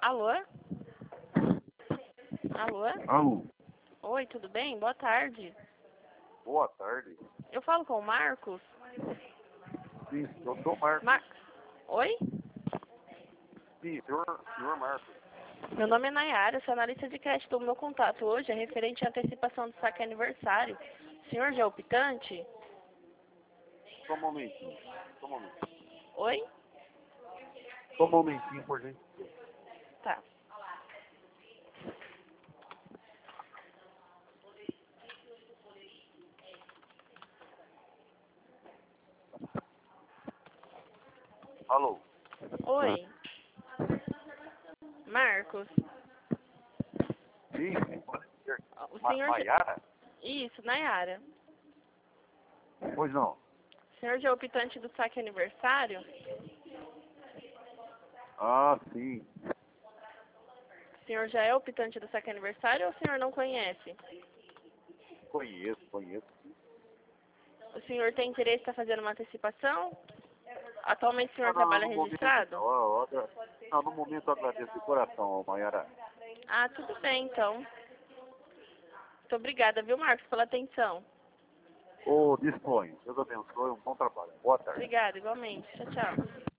Alô? Alô? Alô, Oi, tudo bem? Boa tarde. boa tarde. Eu falo com o Marcos? Sim, eu sou Marcos. Oi? Sim, senhor Marcos. Meu nome é Nayara, sou analista de crédito. O meu contato hoje é referente à antecipação do saque aniversário. O senhor já é optante? Só um momentinho. Só um momentinho. Oi? Só um momentinho, por gente. Tá. Alô. Oi? Marcos? Sim, pode ser. O senhor já... Maiara? Isso, Nayara. Pois não. O senhor já é optante do saque aniversário? Ah, sim. O senhor já é optante do saque aniversário ou o senhor não conhece? Conheço. O senhor tem interesse em estar fazendo uma antecipação? Atualmente o senhor Não, trabalha no momento registrado? não. Não, no momento eu agradeço de coração, Maiara. Ah, tudo bem, então. Muito obrigada, viu, Marcos, pela atenção. Disponho. Deus abençoe, um bom trabalho. Boa tarde. Obrigada, igualmente. Tchau, tchau.